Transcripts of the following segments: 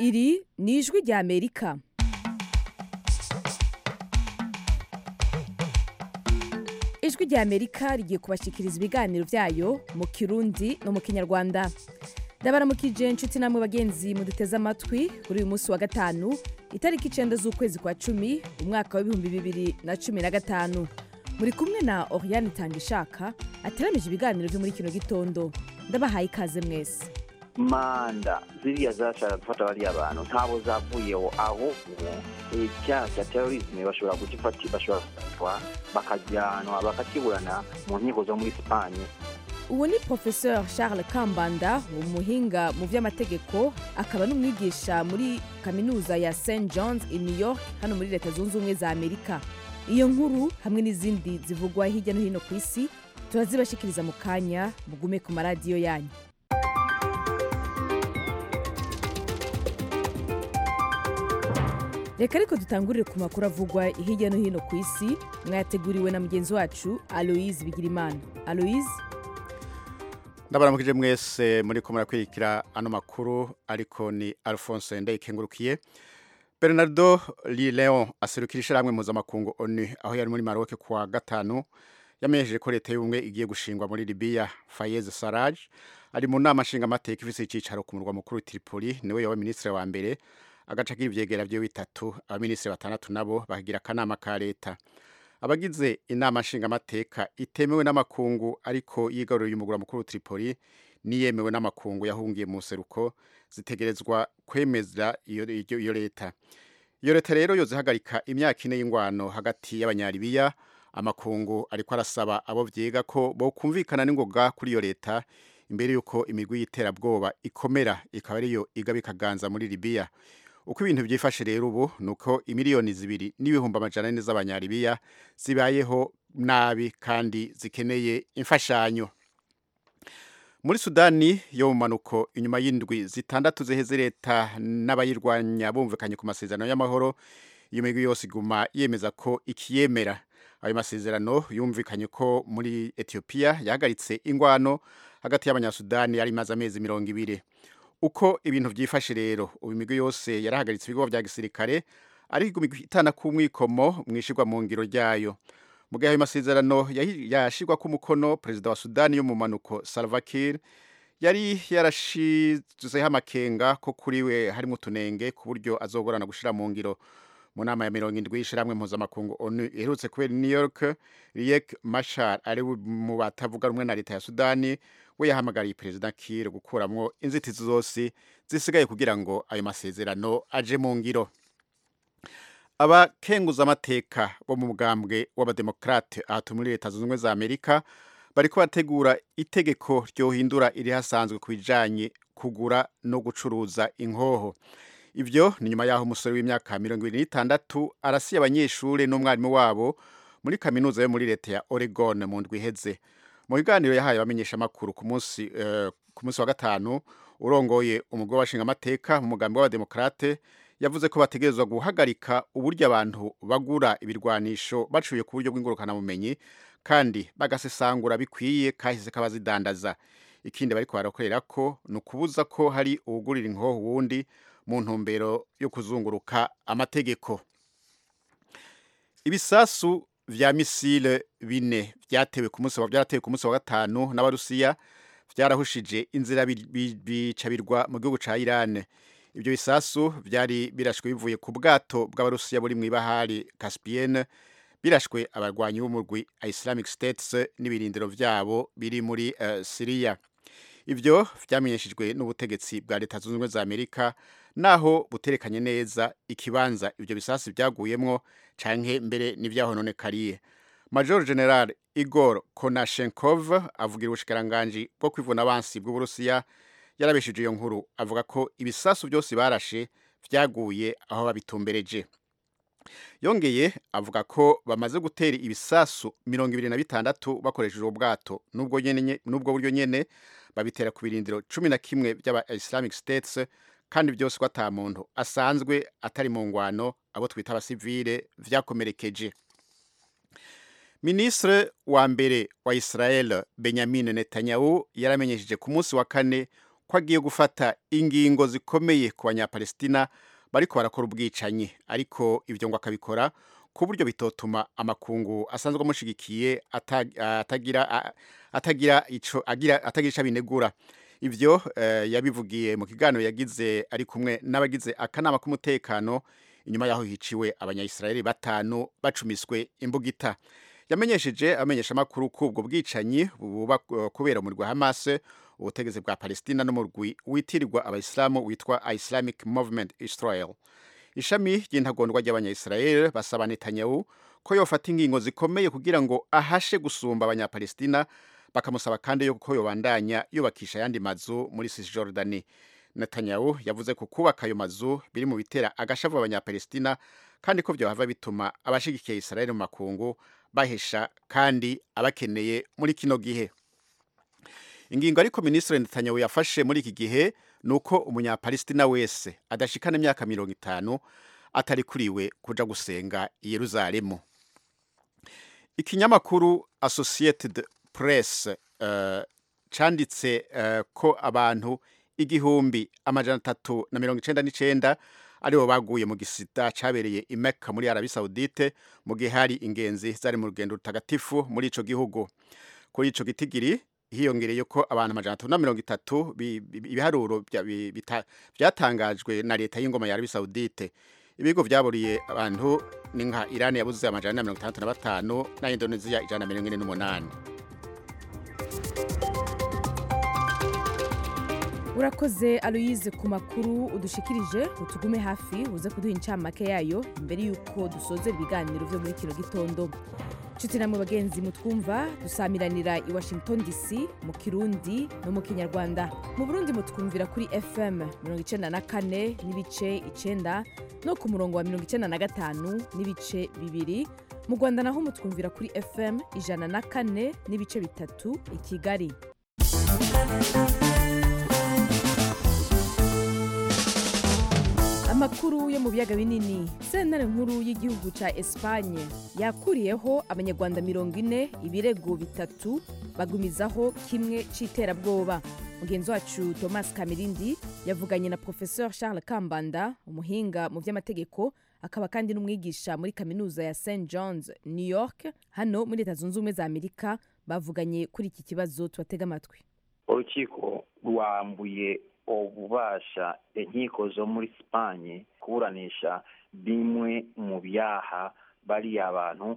Iri ni ijwi rya Amerika. Ijwi rya Amerika rigiye kubashikiriza ibiganiro vyayo mu Kirundi no mu Kinyarwanda. Ndabaramukije inshuti namwe bagenzi muduteze amatwi kuri uyu munsi wa gatanu itariki 9 z'ukwezi kwa 10 umwaka wa 2015. Muri kumwe na Oriane Tangishaka ateramije ibiganiro vyo muri kino gitondo. Ndabahaye ikaze mwese. Manda ziriya zashaka gufata bari abantu ntabo zavuyeho aho icyaha cya terrorism bashobora kugifata bashobora kufatwa bakajyanwa bakakiburana mu nkiko zo muri Espagne. Uwo ni Professeur Charles Kambanda umuhinga mu vy'amategeko akaba n'umwigisha muri kaminuza ya St. John's in New York hano muri Leta Zunze Ubumwe za Amerika. Iyo nkuru hamwe n'izindi zivugwa hirya no hino ku isi turazibashikiriza mu kanya mugume ku maradiyo yanyu. Reka ariko dutangurire ku makuru avugwa hirya no hino ku isi mwateguriwe na mugenzi wacu Aloise Bigirimana. Aloise, ndabaramukije mwese muri ko murakwirikira ano makuru, ariko ni Alphonse Ndayikengurukiye. Bernardo Leon aserukira hamwe mpuzamakungu ONU aho yari muri Maroc kuwa gatanu yamenyesheje ko leta y'ubumwe igiye gushingwa muri Libya. Fayez Sarraj ari mu nama nshingamateka ifise icicaro ku murwa mukuru Tripoli, niwe yabaye ministre wa mbere agaca k'ivyegera byo bitatu, abaministre batandatu nabo bakigira akanama ka leta. Abagize inama nshingamateka itemewe n'amakungu ariko yigaruriye umugura mukuru Tripoli niyemewe n'amakungu yahungiye mu seruko zitegerezwa kwemeza iyo leta. Iyo leta rero yozihagarika imyaka 4 y'ingwano hagati y'abanyalibiya. Amakungu ariko arasaba abo vyiga ko bo kumvikana n'ingoga kuri iyo leta imbere yuko imigwi y'iterabwoba ikomera ikaba ariyo igabikaganza muri Libya. Uko ibintu byifashe rero ubu nuko imiliyoni 2.4 z'abanyalibiya zibayeho nabi kandi zikeneye imfashanyo. Muri Sudani yo mu manuko inyuma y'indwi zitandatu ziheze leta n'abayirwanya bumvikanye ku masezerano y'amahoro, iyo migwi yose iguma yemeza ko ikiyemera. Ayo masezerano yumvikanye ko muri Ethiopia yahagaritse ingwano hagati y'abanyasudani yari maze amezi 20. Uko ibintu byifashe rero ubu imigwi yose yarahagaritse ibigo vya gisirikare ariko itana ku mwikomo mwishirwa mu ngiro ryayo. Mu gihe ayo masezerano yashirwa ku mukono, Perezida wa Sudani yo mu manuko Salva Kiir yari yarashizeho amakenga ko kuriwe harimo tunenge ku buryo azogorana gushira mu ngiro. Mu nama ya 70 y'ishiramwe mpuzamakungu ONU iherutse kubera New York, Riek Machar ari mu batavuga rumwe na leta ya Sudani we yahamagariye Perezida Kiir gukuramwo inzitizi zose zisigaye kugira ngo ayo masezerano aje mu ngiro. Abakenguza amateka bo mu mugambwe w'abademokrate ahatu muri Leta Zunze Ubumwe za Amerika bariko bategura itegeko ryohindura iri hasanzwe kubijanye kugura no gucuruza inkoho. Ivyo ni nyuma yaho umusore w'imyaka 26 arasiye abanyeshure n'umwarimu wabo muri kaminuza yo muri leta ya Oregon mu ndwi iheze. Mu biganiro yahaye abamenyesha makuru ku munsi wa gatanu, urongoye umugwi w'abashinga amateka mu mugambi w'abademokrate yavuze ko bategerezwa guhagarika uburyo abantu bagura ibirwanisho bacuye ku buryo bw'ingurukana bumenyi kandi bagasesangura bikwiye kahise kabazidandaza. Ikindi bariko barakorera ko nukubuza ko hari ugurira inkoho wundi mu ntumbero yo kuzunguruka amategeko. Ibisasu vya misile 4 vyatewe ku munsi wa gatanu n'abarusiya vyarahushije inzira bicabirwa mu gihugu ca Iran. Ibyo bisasu vyari birashwe bivuye ku bwato bw'abarusiya buri mu ibahari Caspienne, birashwe abarwanyi b'umurwi Islamic States n'ibirindiro vyabo biri muri Syria. Ivyo vyamenyeshejwe n'ubutegetsi bwa Leta Zunze Ubumwe za Amerika naho buterekanye neza ikibanza ivyo bisasu vyaguyemwo canke mbere n'ivyahononekariye. Major General Igor Konashenkov avugira ubushikiranganji bwo kwivuna abansi bw'Uburusiya yarabeshije iyo nkuru avuga ko ibisasu byose barashe vyaguye aho babitumbereje. Yongeye avuga ko bamaze gutera ibisasu 26 bakoresheje ubwato nubwo buryo nyene babitera ku birindiro 11 by'aba Islamic States kandi byose ko ata muntu asanzwe atari mu ngwano abo twita abasivile vyakomerekeje. Ministre wa mbere wa Israel Benjamin Netanyahu yaramenyesheje ku munsi wa kane ko agiye gufata ingingo zikomeye ku banyapalestina bariko barakora ubwicanyi, ariko ivyo ngo akabikora ku buryo bitotuma amakungu asanzwe amushigikiye atagira ico abinegura. Ivyo yabivugiye mu kiganiro yagize ari kumwe n'abagize akanama k'umutekano inyuma yaho hiciwe abanyayisiraheli 5 bacumiswe imbugita. Yamenyesheje amenyesha makuru kubwo bwicanyi buba kubera umurwi wa Hamas, ubutegetsi bwa Palestina n'umurwi witirirwa abayisilamu witwa Islamic Movement Israel. Ishami ry'intagondwa ry'abanyayisiraheli basaba Netanyahu ko yofata ingingo zikomeye kugira ngo ahashe gusumba abanyapalestina, bakamusaba kandi yuko yobandanya yubakisha yandi mazu muri Cisjordani. Netanyahu yavuze ko kubaka ayo mazu biri mu bitera agashavu abanyapalestina, kandi ko vyohava bituma abashigikiye Israel mu makungu bahesha kandi abakeneye muri kino gihe. Ingingo ariko Ministre Netanyahu yafashe muri iki gihe nuko umunyapalestina wese adashikana imyaka 50 atari kuriwe kuja gusenga i Yerusalemu. Ikinyamakuru Associated Press canditse ko abantu 1399 aribo baguye mu gisita cabereye i Mecca muri Arabie Saoudite mu gihe hari ingenzi zari mu rugendo rutagatifu muri ico gihugu. Kuri ico gitigiri hiyongereye ko abantu 330 ibiharuro byatangajwe na leta y'ingoma ya Arabie Saoudite. Ibigo vyaburiye abantu ni nka Iran yabuze 165 na Indonesia 148. Urakoze Aloise ku makuru udushikirije. Utugume hafi uze kuduha incamake yayo imbere yuko dusoze ibiganiro vyo muri kino gitondo. Nshuti namwe bagenzi mutwumva dusamiranira i Washington DC mu Kirundi no mu Kinyarwanda. Mu Burundi mutwumvira kuri FM 94 n'ibice 9 no ku murongo wa 95 n'ibice 2. Mu Rwanda naho mutwumvira kuri FM 104 n'ibice 3 i Kigali. Amakuru yo mu biyaga binini. Sentare nkuru y'igihugu ca Espagne yakuriyeho abanyarwanda 40 ibirego bitatu bagumizaho kimwe c'iterabwoba. Mugenzi wacu Thomas Kamirindi yavuganye na Professeur Charles Kambanda, umuhinga mu vy'amategeko, akaba kandi n'umwigisha muri kaminuza ya St John's New York hano muri Leta Zunze Ubumwe za Amerika. Bavuganye kuri iki kibazo, tubatega amatwi. Urukiko rwambuye ububasha inkiko zo muri Spain kuburanisha bimwe mu byaha bari abantu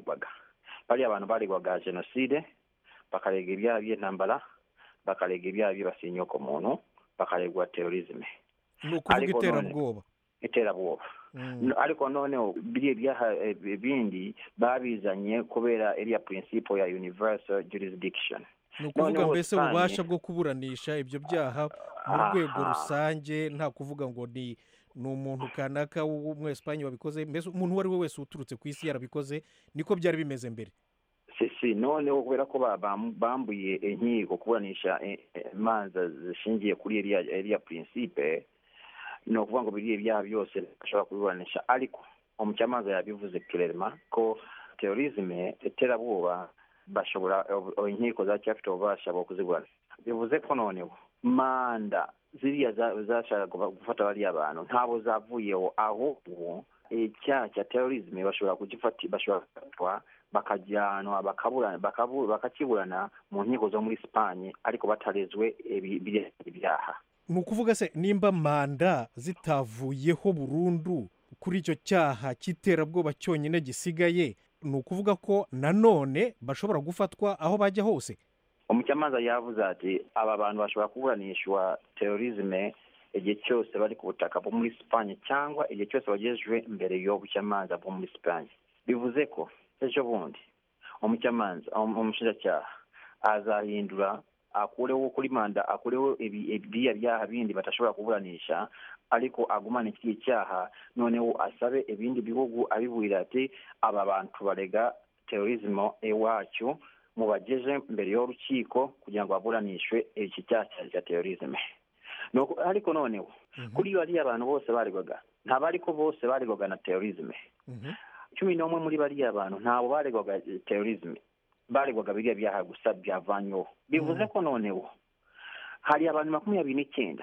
baregwaga genocide, bakarega ibyaha by'intambara, bakarega ibyaha by'abasinyoko muntu, bakaregwa terrorism. Nukuvuga iterabwoba. Ariko noneho biriya byaha bindi babizanye kubera iriya principle ya universal jurisdiction. Nukuvuga mbese ububasha bwo kuburanisha ibyo byaha mu rwego rusange, nta kuvuga ngo ni umuntu kanaka w'Umwespagne wabikoze, mbese umuntu wari we wese uturutse ku isi yarabikoze. Niko byari bimeze mbere. Noneho kubera ko bambuye inkiko kuburanisha imanza zishingiye kuri iriya principe, no kuvuga ngo biriya byaha byose bashobora kuburanisha. Ariko umucamanza yabivuze clairement ko terrorism, iterabwoba, bashobora inkiko zacyafite ububasha bwo kuziburanisha. Bivuze ko noneho manda ziriya zashaka gufata bari abantu ntabo zavuyeho, ahubwo icyaha cya terrorism bashobora kugifatwa bakajyanwa bakakiburana mu nkiko zo muri Spain, ariko batarezwe ibyaha. Nukuvuga se nimba manda zitavuyeho burundu kuri icyo cyaha cy'iterabwoba cyonyine gisigaye, nukuvuga ko nanone bashobora gufatwa aho bajya hose. Umucamanza yavuze ati aba bantu bashobora kuburanishwa terrorism igihe cyose bari ku butaka bwo muri Spain cyangwa igihe cyose bagejejwe imbere y'ubucamanza bwo muri Spain. Bivuze ko ejo bundi umushinjacyaha azahindura, akureho kuri manda, akureho ibiya byaha bindi batashobora kuburanisha, ariko agumana iki cyaha. Noneho asabe ibindi bihugu abiburira ati aba bantu barega terrorism ewacu mubageje mbere y'urukiko kugira ngo baburanishwe iki cyaha cya terrorism. Ariko noneho kuri bari abantu bose baregwaga, ntabariko bose baregwaga na terrorism. 11 muri bari abantu ntabo baregwaga terrorism, baregwaga biriya byaha gusa byavanyo. Bivuze ko noneho hari abantu 29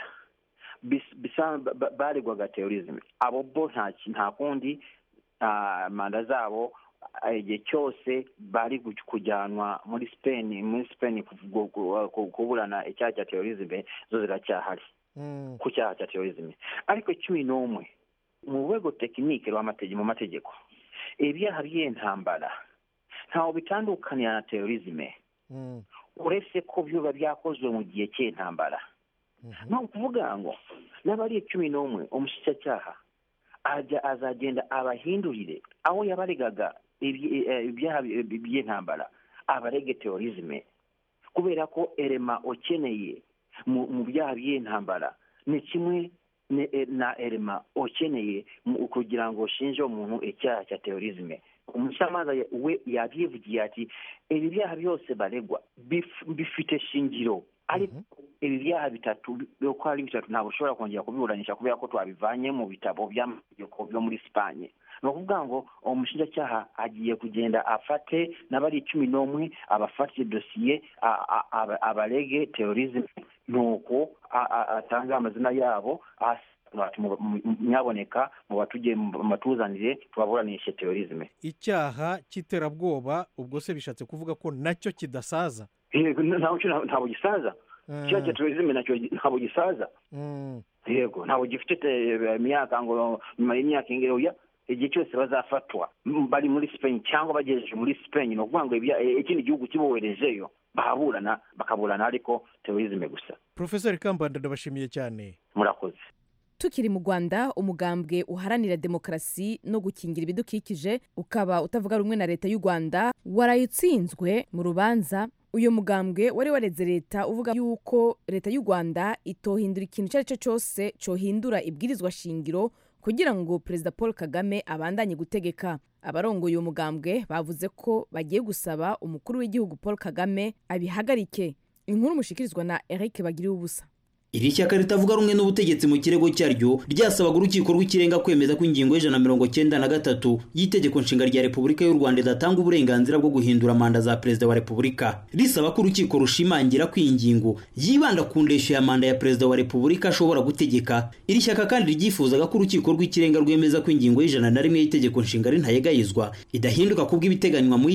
baregwaga terrorism. Abo bo nta kundi manda zabo igihe cyose bari kujyanwa muri Spain kuburana icyaha cya terrorism zo ziracyahari ku cyaha cya terrorism. Ariko 11 mu rwego tekinike mu mategeko ibyaha by'intambara ntaho bitandukanira na terrorism uretse ko biba byakozwe mu gihe cy'intambara. No kuvuga ngo n'abari 11 umushyicyaha azagenda abahindurire aho yabaregaga ibyaha by'intambara abarege terrorism, kubera ko elema okeneye mu byaha by'intambara ni kimwe na elema okeneye kugira ngo shinje umuntu icyaha cya terrorism. Umucamanza we yabyivugiye ati ibi byaha byose baregwa bifite shingiro, ariko ibi byaha bitatu ntabwo ushobora kongera kubiburanisha kubera ko twabivanye mu bitabo by'amategeko byo muri Spain. No kuvuga ngo umushinjacyaha agiye kugenda afate n'abari 11 abafatiye dosiye abarege terrorism, nuko atanga amazina yabo nyaboneka mu batuje matuzanire tubaburanishe terrorism. Icyaha cy'iterabwoba ubwo se bishatse kuvuga ko nacyo kidasaza? Ntabwo gisaza. Icyaha cya terrorism nacyo ntabwo gisaza. Yego, ntabwo gifite imyaka ngo nyuma y'imyaka ingeroya igihe cyose bazafatwa bari muri Spain cyangwa bagejeje muri Spain, no kuvuga ngo ikindi gihugu kiboherejeyo bakaburana ariko terrorism gusa. Professor Kambanda ndabashimiye cyane. Murakoze. Tukiri mu Rwanda, umugambwe uharanira demokarasi no gukingira ibidukikije ukaba utavuga rumwe na leta y'u Rwanda warayitsinzwe mu rubanza. Uyu mugambwe wari wareze leta uvuga yuko leta y'u Rwanda itohindura ikintu icyo ari cyo cyose cyohindura ibwirizwa shingiro kugira ngo Perezida Paul Kagame abandanye gutegeka. Abarongoye uyu mugambwe bavuze ko bagiye gusaba umukuru w'igihugu Paul Kagame abihagarike. Inkuru mushikirizwa na Eric Bagiriubusa. Iri shyaka ritavuga rumwe n'ubutegetsi mu kirego cyaryo ryasabaga urukiko rw'ikirenga kwemeza ko ingingo y'193 y'itegeko nshinga rya Repubulika y'u Rwanda idatanga uburenganzira bwo guhindura manda za Perezida wa Repubulika. Risaba ko urukiko rushimangira ko ingingo yibanda ku ndeshyo ya manda ya Perezida wa Repubulika ashobora gutegeka. Iri shyaka kandi ryifuzaga ko urukiko rw'ikirenga rwemeza ko ingingo y'101 y'itegeko nshinga ntayegayizwa idahinduka kubw'ibiteganywa mu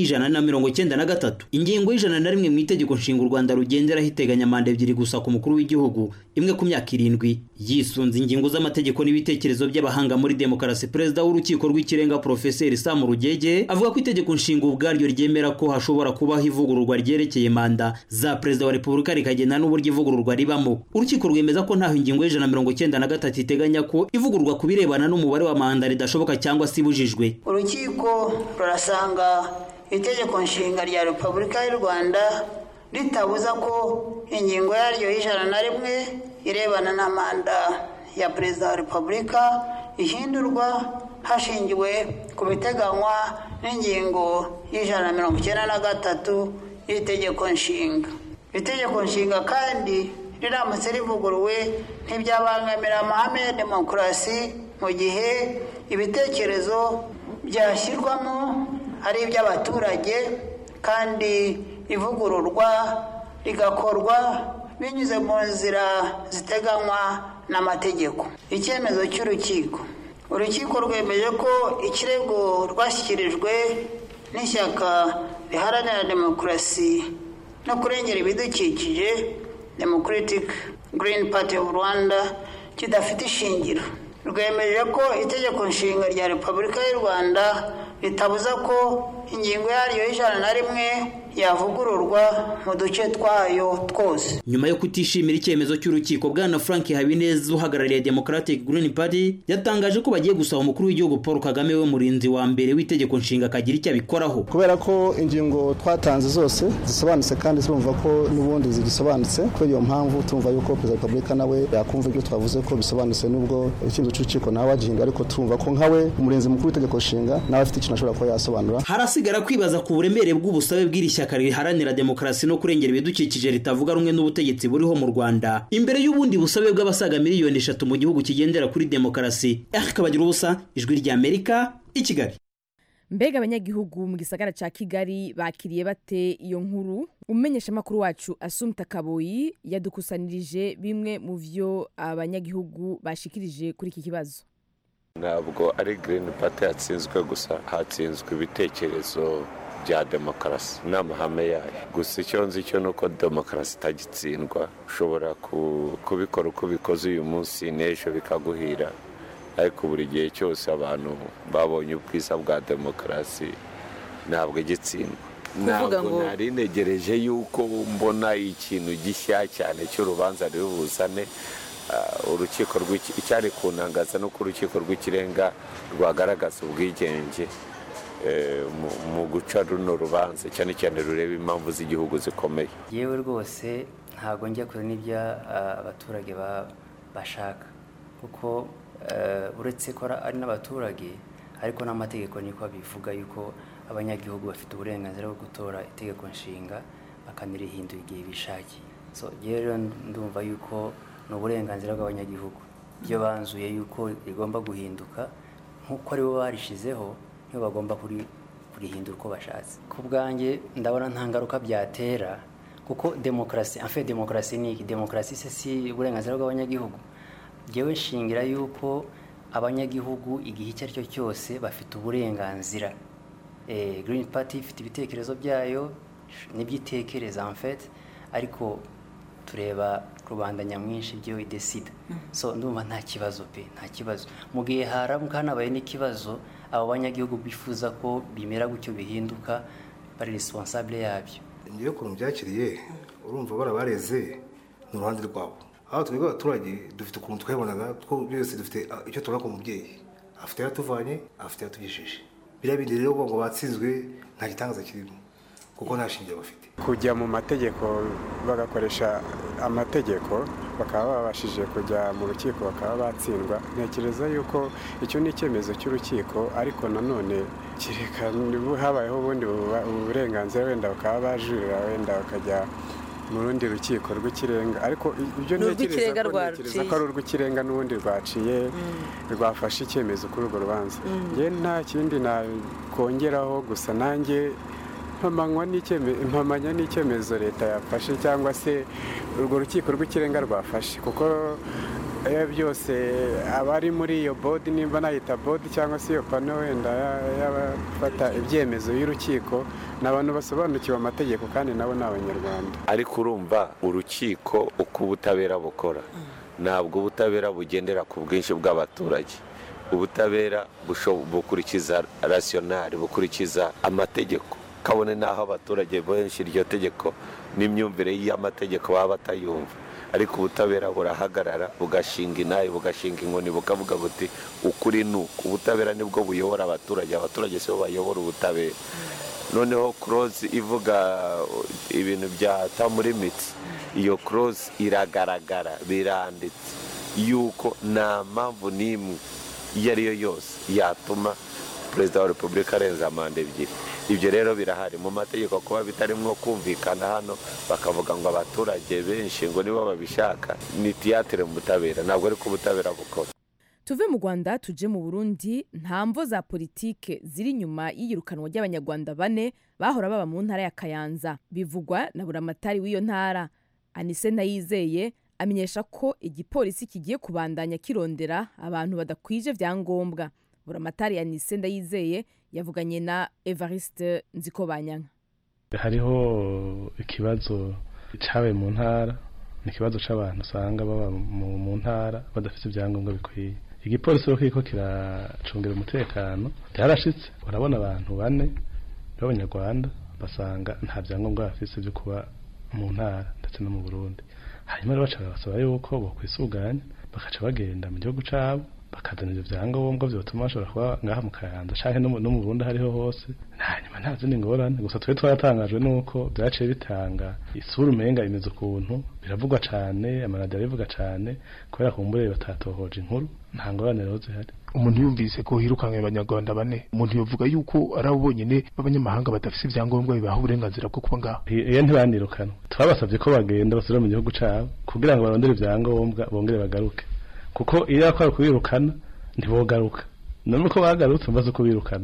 193. Ingingo y'101 mu itegeko nshinga u Rwanda rugendera hiteganya manda ebyiri gusa ku mukuru w'igihugu, imwe ku myaka 7. Yisunze ingingo z'amategeko n'ibitekerezo by'abahanga muri demokarasi, Perezida w'urukiko rw'ikirenga Professor Sam Rugege avuga ko itegeko nshinga ubwaryo ryemera ko hashobora kubaho ivugururwa ryerekeye manda za Perezida wa Repubulika rikagena n'uburyo ivugururwa ribamo. Urukiko rwemeza ko ntaho ingingo y'193 iteganya ko ivugururwa kubirebana n'umubare wa manda ridashoboka cyangwa sibujijwe. Urukiko rurasanga itegeko nshinga rya Repubulika y'u Rwanda ritabuza ko ingingo yaryo y'101 irebana na manda ya Perezida wa Repubulika ihindurwa hashingiwe ku biteganywa n'ingingo y'193 y'itegeko nshinga. Itegeko nshinga kandi riramutse rivuguruwe ntibyabangamira amahame ya demokarasi mu gihe ibitekerezo byashyirwamo ari iby'abaturage kandi ivugururwa rigakorwa binyuze mu nzira ziteganywa n'amategeko. Icyemezo cy'urukiko. Urukiko rwemeje ko ikirego rwashyikirijwe n'ishyaka riharanira demokarasi no kurengera ibidukikije Democratic Green Party of Rwanda kidafite ishingiro. Rwemeje ko itegeko nshinga rya Repubulika y'u Rwanda ritabuza ko ingingo yaryo y'101 yavugururwa mu duce twayo twose. Nyuma yo kutishimira icyemezo cy'urukiko, Bwana Frank Habineza uhagarariye Democratic Green Party yatangaje ko bagiye gusaba umukuru w'igihugu Paul Kagame we murinzi wa mbere w'itegeko nshinga kagira icyo abikoraho. Kubera ko ingingo twatanze zose zisobanutse kandi zumva ko n'ubundi zigisobanutse, ko iyo mpamvu tumva yuko Perezida wa Repubulika nawe yakumva ibyo twavuze ko bisobanutse, nubwo icyemezo cy'urukiko nawe wagihinga, ariko tumva ko nkawe umurinzi mukuru w'itegeko nshinga nawe afite ikintu ashobora kuba yasobanura. Harasigara kwibaza ku buremere bw'ubusabe bw'iri shyaka riharanira demokarasi no kurengera ibidukikije ritavuga rumwe n'ubutegetsi buriho mu Rwanda, imbere y'ubundi busabe bw'abasaga miliyoni 3 mu gihugu kigendera kuri demokarasi. Eric Bagiriubusa, Ijwi ry'Amerika, i Kigali. mbega abanyagihugu mu gisagara ca Kigali bakiriye bate iyo nkuru? Umenyesha makuru wacu Asumta Kaboyi yadukusanirije bimwe mu vyo abanyagihugu bashikirije kuri iki kibazo. Ntabwo ari Green Party yatsinzwe gusa, hatsinzwe ibitekerezo bya demokarasi n'amahame yayo. Gusa icyo nzi cyo nuko demokarasi itagitsindwa, ushobora kubikora uko bikoze uyu munsi n'ejo bikaguhira, ariko buri gihe cyose abantu babonye ubwiza bwa demokarasi ntabwo igitsindwa. Ntabwo nari negereje yuko mbona ikintu gishya cyane cy'urubanza rubuzane urukiko icyari kunangaza no ku rukiko rw'ikirenga rwagaragaza ubwigenge mu guca runo rubanza cyane cyane rureba impamvu z'igihugu zikomeye. Yewe rwose ntabwo njya kure n'ibyo abaturage bashaka, kuko uretse ko ari n'abaturage ariko n'amategeko niko bivuga yuko abanyagihugu bafite uburenganzira bwo gutora itegeko nshinga bakanirihindura igihe bishakiye. So rero ndumva yuko ni uburenganzira bw'abanyagihugu byo banzuye yuko rigomba guhinduka nk'uko ari bo barishizeho, nibo bagomba kurihindura uko bashatse. Ku bwanjye ndabona nta ngaruka byatera, kuko demokarasi ni iki? Demokarasi si uburenganzira bw'abanyagihugu. Jewe nshingira yuko abanyagihugu igihe icyo ari cyo cyose bafite uburenganzira. Green Party ifite ibitekerezo byayo n'ibyitekereza en fait, ariko tureba rubanda nyamwinshi byo idesida. So ndumva nta kibazo pe, nta kibazo. Mu gihe haramuka hanabaye n'ikibazo, abo banyagihugu bifuza ko bimera gutyo bihinduka, bari responsable yabyo. Ngiye kurumva byakiriye, urumva barabareze n'uruhande rwabo. Aho twebwe abaturage dufite ukuntu twabonaga two byose, dufite icyo tubona ku mubyeyi, afite yatuvanye, afite yatugejeje. Biriya bindi rero ngo batsinzwe nta gitangaza kirimo, kuko nta shingiro bafite. Kujya mu mategeko bagakoresha amategeko, bakaba babashije kujya mu rukiko bakaba batsindwa. Ntekereza yuko icyo ni icyemezo cy'urukiko, ariko nanone kireka habayeho ubundi uburenganzira, wenda bakaba bajurira, wenda bakajya mu rundi rukiko rw'ikirenga. Ariko ibyo ntekereza ko ari urw'ikirenga n'ubundi rwaciye rwafashe icyemezo kuri urwo rubanza. Njye nta kindi nakongeraho, gusa nanjye mpamanya n'icyemezo leta yafashe cyangwa se urwo rukiko rw'ikirenga rwafashe, kuko byose abari muri iyo bodi, nimba nayita bodi cyangwa se iyo pano wenda y'abafata ibyemezo y'urukiko, ni abantu basobanukiwe amategeko kandi nabo ni abanyarwanda. Ariko urumva urukiko uko ubutabera bukora, ntabwo ubutabera bugendera ku bwinshi bw'abaturage. Ubutabera bukurikiza rationale, bukurikiza amategeko, kabone naho abaturage benshi iryo tegeko n'imyumvire y'amategeko baba batayumva. Ariko ubutabera burahagarara, bugashinga inaye, bugashinga inkoni, bukavuga buti ukuri nuko. Ubutabera nibwo buyobora abaturage, abaturage sibo bayobora ubutabera. Noneho clause ivuga ibintu bya term limits, iyo clause iragaragara, biranditse yuko nta mpamvu n'imwe iyo ari yo yose yatuma Perezida wa Repubulika arenza manda ebyiri. Ibyo rero birahari mu mategeko, kuba bitarimo kumvikana hano bakavuga ngo abaturage benshi ngo nibo babishaka, ni tiyatire mu butabera, ntabwo ari ko ubutabera bukora. Tuve mu Rwanda tuje mu Burundi. Nta mvo za politike ziri nyuma y'iyirukanwa ry'abanyarwanda 4 bahora baba mu ntara ya Kayanza, bivugwa na buramatari w'iyo ntara. Anise Ndayizeye amenyesha ko igipolisi kigiye kubandanya kirondera abantu badakwije vyangombwa. Buramatari Anise Ndayizeye yavuganye na Evariste Nzikobanyanka. Hariho ikibazo cyawe mu ntara, ni ikibazo c'abantu usanga baba mu ntara badafite ibyangombwa bikwiye. Igipolisi rero kiko kiracungira umutekano, byarashitse urabona abantu 4 b'abanyarwanda basanga nta byangombwa bafite byo kuba mu ntara ndetse no mu Burundi. Hanyuma rero baca basaba yuko bokwisuganya bakaca bagenda mu gihugu cabo, bakazana ibyo byangombwa byotuma bashobora kuba ngaha mu Kayanza canke no mu Burundi hariho hose. Hanyuma nta zindi ngorane, gusa twe twaratangajwe nuko byaciye bitanga isura umenga imeze ukuntu, biravugwa cane, amaradiyo bivuga cane, kubera kumbure batatohoje inkuru, nta ngorane rero zihari. Umuntu yumvise ko hirukanwe abanyarwanda 4, umuntu yovuga yuko ari abo bonyene b'abanyamahanga badafite ibyangombwa bibaha uburenganzira bwo kuba ngaho. Iyo ntibanirukana, twabasabye ko bagenda basubira mu gihugu cabo kugira ngo barondere ibyangombwa bongere bagaruke, kuko iyo akora kubirukana ntibogaruka. None uko bagarutse mbaze kubirukana,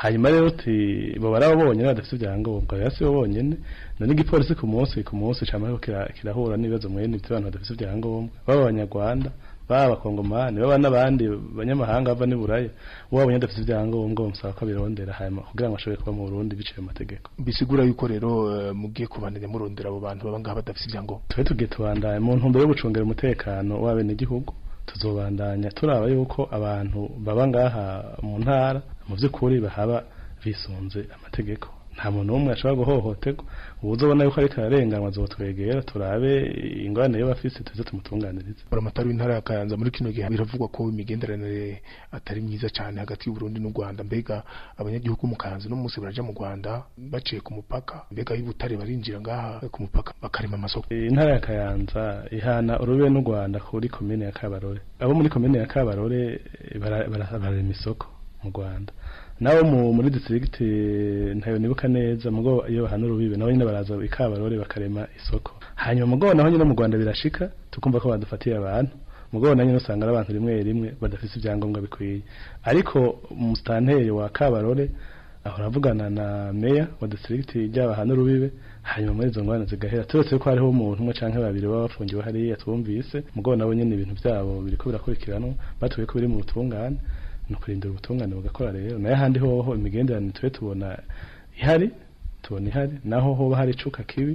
hanyuma rero bo barabonye badafite ibyangombwa yasi bo bonyene none igipolisi ku munsi cyamaho kirahura n'ibibazo mwene by'abantu badafite ibyangombwa baba abanyarwanda baba kongomani baba n'abandi banyamahanga bava n'Iburaya wabonye adafite ibyangombwa umusaba ko birondera hanyuma kugira ngo ashobore kuba mu Burundi biciye mu mategeko bisigura yuko rero mugiye kubandanya murondera abo bantu baba ngaha badafite ibyangombwa tugiye tubandanya mu ntumbero yo gucungera umutekano w'abene gihugu tuzobandanya turaba yuko abantu baba ngaha mu ntara mu by'ukuri bahaba bisunze amategeko nta muntu umwe ashobora guhohoterwa ubuzobona yuko ariko ararenganwa azotwegera turabe ingorane yo bafise tuze tumutunganirize buramatari w'intara ya Kayanza muri kino gihe biravugwa ko imigenderanire atari myiza cyane hagati y'u Burundi n'u Rwanda mbega abanyagihugu mu Kayanza no munsi baraja mu Rwanda baciye ku mupaka mbega y'Ibutare barinjira ngaha ku mupaka bakarema amasoko intara ya Kayanza ihana urube n'u Rwanda kuri komine ya Kabarore abo muri komine ya Kabarore bararema isoko mu Rwanda nawo muri district ntayo nibuka neza mugo iyo bahana urubibe nawo nyine baraza ikabarore bakarema isoko hanyuma mugo naho nyine mu Rwanda birashika tukumva ko badufatiye abantu mugo naho nyine usanga abantu rimwe badafite ibyangombwa bikwiye ariko umustanteri wa Kabarore ahora avugana na meya wa district y'abahana urubibe hanyuma muri izo ngwana zigahera turetse ko hariho umuntu umwe canke babiri baba bafungiwe hariya twumvise mugo nabo nyine ibintu byabo biriko birakurikiranwa batuye ko biri mu butungane no kurindira ubutungane bugakora rero naye handi hoho imigenderanire twe tubona ihari naho hoba hari icuka kibi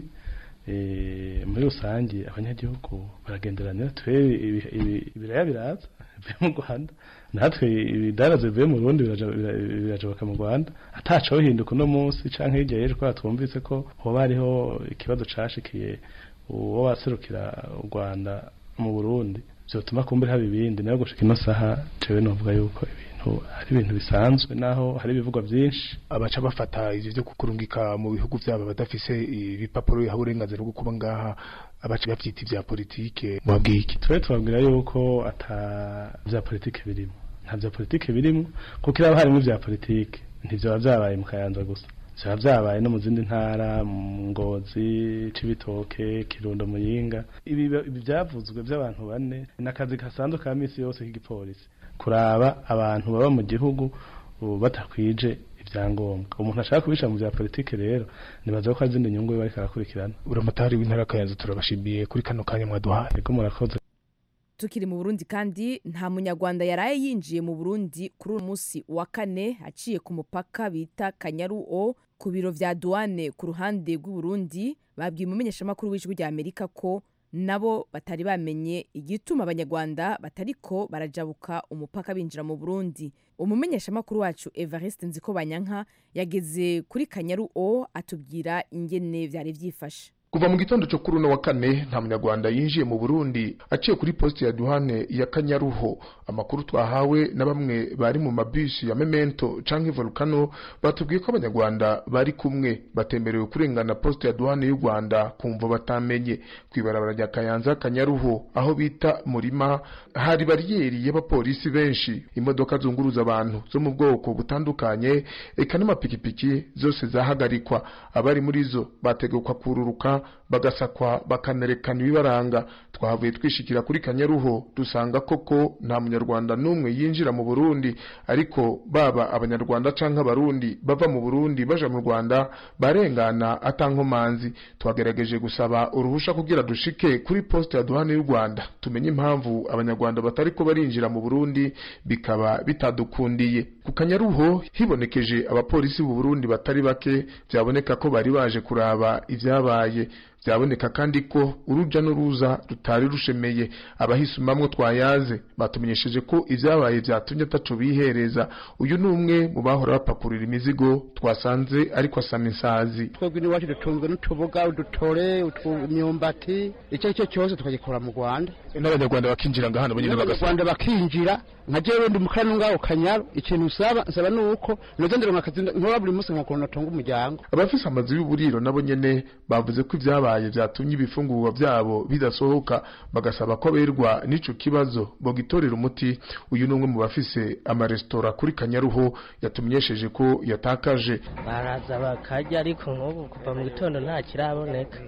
muri rusange abanyagihugu baragenderanira twe ibiraya biraza bivuye mu Rwanda natwe ibidarazo bivuye mu Burundi birajabuka mu Rwanda ataco hinduka no munsi canke hirya yejo ko twumvise ko hoba hariho ikibazo cashikiye uwo waserukira u Rwanda mu Burundi byotuma kumbere haba ibindi nayo gushika ino saha tewe novuga yuko ibintu ari ibintu bisanzwe naho hari ibivugwa byinshi abaca bafata ivyo byo kukurungika mu bihugu byabo badafise ibipapuro biha uburenganzira bwo kuba ngaha abaca bavyita ivya politike mwabwiye iki twe tubabwira yuko ata vya politike birimo nta vya politike birimo kuko iraba harimo vya politike ntivyo byabaye mu Kayanza gusa byaba byabaye no mu zindi ntara mu Ngozi Cibitoke Kirundo Muyinga ibi byavuzwe by'abantu bane nakazi kasanzwe ka misi yose k'igipolisi kuraba abantu baba mu gihugu batakwije ibyangombwa umuntu ashaka kubisha mu bya politike rero nibaza ko azindi nyungu bari karakurikirana buramatari w'intara ya Kayanza turabashimiye kuri kano kanya mwaduhaye eko murakoze tukiri mu Burundi kandi nta munyarwanda yaraye yinjiye mu Burundi kuri uyu munsi wa kane aciye ku mupaka bita Kanyaru ku biro vya douane ku ruhande rw'u Burundi babwiye umumenyeshamakuru w'ijwi rya Amerika ko nabo batari bamenye igituma abanyarwanda batariko barajabuka umupaka binjira mu Burundi umumenyeshamakuru wacu Evariste Nzikobanyanka yageze kuri Kanyaru atubwira ingene vyari vyifashe kuva mu gitondo cyo kuri uno wa kane nta munyarwanda yinjiye mu Burundi aciye kuri poste ya douane ya Kanyaruho amakuru twahawe na bamwe bari mu mabisi ya Memento canke Volcano batubwiye ko abanyarwanda bari kumwe batemberewe kurengana poste ya douane y'u Rwanda kumva batamenye kwibarabara rya Kayanza Kanyaruho aho bita Murima hari bariyeri y'abapolisi benshi imodoka zunguruza abantu zo mu bwoko butandukanye eka n'amapikipiki zose zahagarikwa abari muri zo bategekwa kururuka bagasakwa bakanerekana ibibaranga twahavuye twishikira kuri Kanyaruho dusanga koko nta munyarwanda numwe yinjira mu Burundi ariko baba abanyarwanda canke abarundi bava mu Burundi baja mu Rwanda barengana atankomanzi twagerageje gusaba uruhusha kugira dushike kuri poste ya douane y'u Rwanda tumenye impamvu abanyarwanda batariko barinjira mu Burundi bikaba bitadukundiye ku Kanyaruho hibonekeje abapolisi b'u Burundi batari bake byaboneka ko bari baje kuraba ivyabaye byaboneka kandi ko uruja n'uruza rutari rushemeye abahisumamwe twayaze batumenyesheje ko ivyabaye byatumye ataco bihereza uyu numwe mu bahora bapakurira imizigo twasanze ariko asama insazi twebwe ni wacu dutunzwe n'utuboga udutore imyumbati icyo cyose tukagikora mu Rwanda n'abanyarwanda bakinjira ngahano banyine bagasanga bakinjira nka jewe ndi mukana ngaho Kanyaru ikintu nsaba nuko nozendera nkakazi nkora buri munsi nkakora natonga umuryango abafise amazi y'uburiro nabo nyene bavuze ko ivyabaye byatumye ibifungurwa byabo bidasohoka bagasaba ko berwa n'ico kibazo bogitorera umuti uyu numwe mu bafise amaresitora kuri Kanyaruho yatumenyesheje ko yatakaje baraza bakarya ariko nk'ubu kuva mu gitondo nta kiraboneka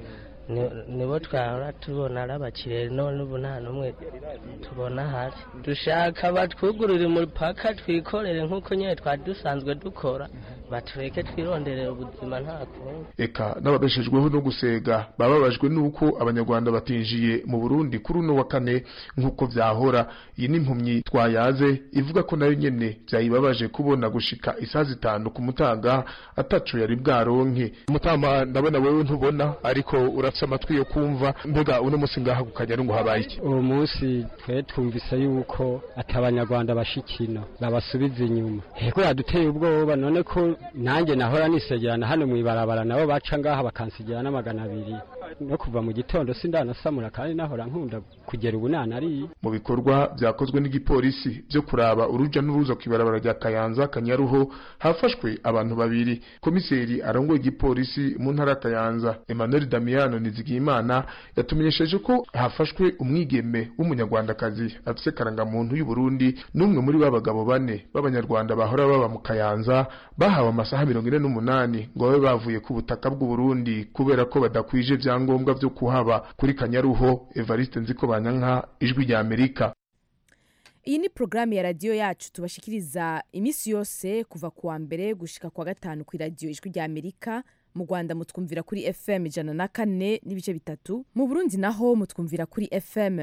nibo twahora tubona ari abakiriya none ubu nta n'umwe tubona hari dushaka batwugurure umupaka twikorere nk'uko nyine twari dusanzwe dukora batureke twironderera ubuzima nta kundi. Eka n'ababeshejweho no gusega bababajwe nuko abanyarwanda batinjiye mu Burundi kuri uno wa kane nk'uko vyahora. Iyi n'impumyi twayaze ivuga ko nayo nyene vyayibabaje kubona gushika isaha 5 ku mutaga ataco yari bwaronke. Mutama ndabona wewe ntubona ariko urafise amatwi yo kumva, mbega uno musi ngaha ku Kanyaru ngo habaye iki? Uwo musi twe twumvise yuko atabanyarwanda bashikina babasubiza inyuma. Heko yaduteye ubwoba none ko nanjye nahora nisegerana hano mwibarabara nabo baca ngaha bakansigira n'200 no kuva mu gitondo sindanasamura kandi nahora nkunda kugera ubunana ari mu bikorwa byakozwe n'igipolisi byo kuraba uruja n'uruza kwibarabara rya Kayanza Kanyaruho hafashwe abantu 2. Komiseri arongoye igipolisi mu ntara Kayanza Emmanuel Damiano Nizigimana yatumenyesheje ko hafashwe umwigeme w'umunyarwandakazi afise karangamuntu y'u Burundi n'umwe muri babagabo 4 b'abanyarwanda bahora baba mu Kayanza bahawe amasaha 48 ngo babe bavuye ku butaka bw'u Burundi kubera ko badakwije vyangombwa vyo kuhaba kuri Kanyaruho. Evariste Nzikobanyanka, Ijwi rya Amerika. Iyi ni programu ya radio yacu tubashikiriza imisi yose kuva kuwa mbere gushika kwa gatanu ku radio Ijwi rya Amerika. Mu Rwanda mutwumvira kuri FM 104.3, mu Burundi naho mutwumvira kuri FM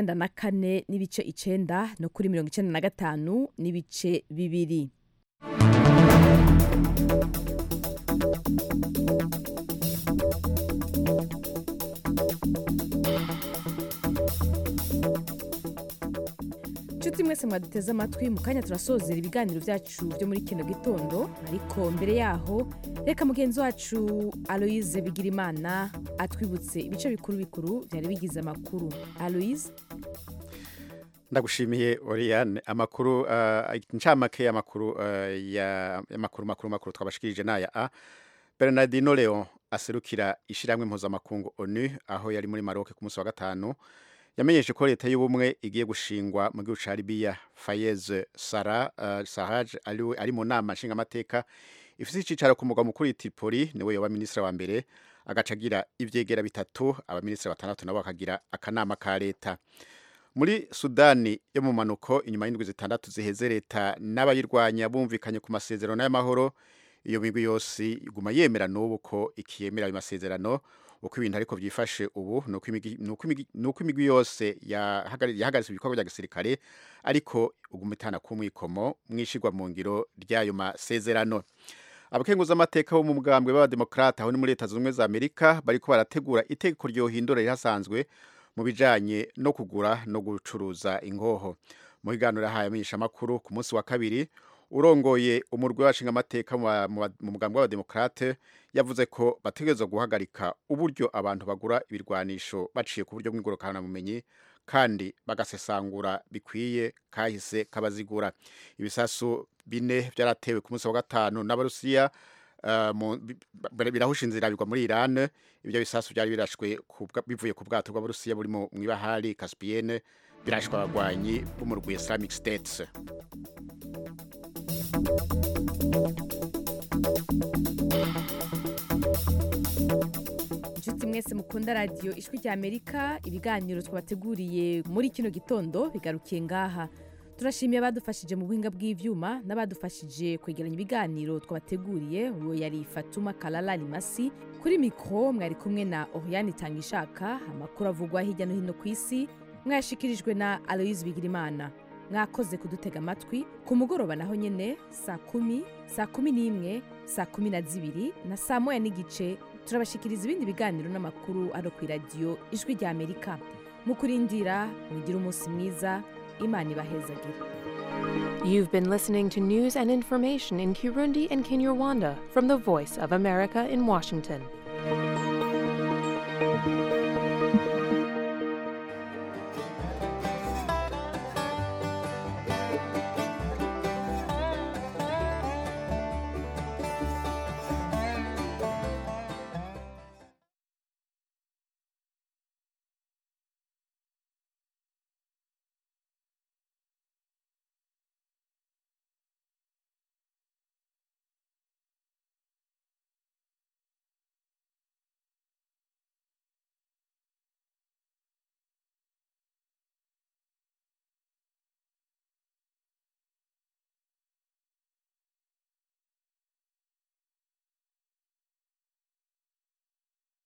94.9 no kuri 95.2. Chuti mwese mwaduteze amatwi mu kanya turasozera ibiganiro byacu byo muri kino gitondo, ariko mbere yaho reka mugenzi wacu Aloise Bigirimana atwibutse ibice bikuru byari bigize amakuru. Aloise, ndagushimiye Oriane. Amakuru ncamake y'amakuru makuru twabashikirije naya Bernardino Leon aserukira ishiramwe mpuzamakungu ONU aho yari muri Maroc ku munsi wa gatanu yamenyeshe ko leta y'ubumwe igiye gushingwa mu gihugu ca Libya. Fayez Sarraj ari mu nama nshinga amateka ifise icicaro ku mugwa mukuru Tripoli, niwe yoba ministre wa mbere agacagira ivyegera 3, abaministre 6 nabo bakagira akanama ka leta. Muri Sudani yo mu manuko inyuma y'indwi 6 ziheze leta n'abayirwanya bumvikanye ku masezerano y'amahoro. Iyo migwi yose iguma yemera n'ubu ko ikiyemera ayo masezerano. Uko ibintu ariko byifashe ubu nuko imigwi yose yahagaritse ibikorwa bya gisirikare ariko ugumitana kumwikomo mwishirwa mu ngiro ry'ayo masezerano. Abakenguza amateka bo mu mugambwe b'abademokrata aho ni muri Leta Zunze za Amerika bariko barategura itegeko ryohindura rihasanzwe mu bijanye no kugura no gucuruza ingoho. Mu biganiro haye amenyesha makuru ku munsi wa kabiri, urongoye umurwi w'abashinga amateka mu mugambwe w'abademokrate yavuze ko bategerezwa guhagarika uburyo abantu bagura ibirwanisho baciye ku buryo bw'ingorokana mumenyi kandi bagasesangura bikwiye kahise kabazigura. Ibisasu 4 byaratewe ku munsi wa gatanu n'Abarusiya birahusha inzira bigwa muri Iran. Ibyo bisasu byari birashwe bivuye ku bwato bw'Abarusiya buri mu ibahari Caspienne birashwa abagwanyi b'umurwi Islamic State. Inshuti mwese mukunda radio Ijwi rya Amerika, ibiganiro twabateguriye muri kino gitondo bigarukiye ngaha. Turashimiye abadufashije mu buhinga bw'ivyuma n'abadufashije kwegeranya ibiganiro twabateguriye. Uwo yari Fatuma Kalala Limasi, kuri mikro mwari kumwe na Oriane Tangishaka. Amakuru avugwa hirya no hino ku isi mwashikirijwe na Aloise Bigirimana. Mwakoze kudutega amatwi. Ku mugoroba naho nyene saa 10, saa 11, saa 12 na saa 1:15 turabashikiriza ibindi biganiro n'amakuru aro ku radio Ijwi rya Amerika. Mukurindira mugira umunsi mwiza, Imana ibahezagire. You've been listening to news and information in Kirundi and Kinyarwanda from the Voice of America in Washington.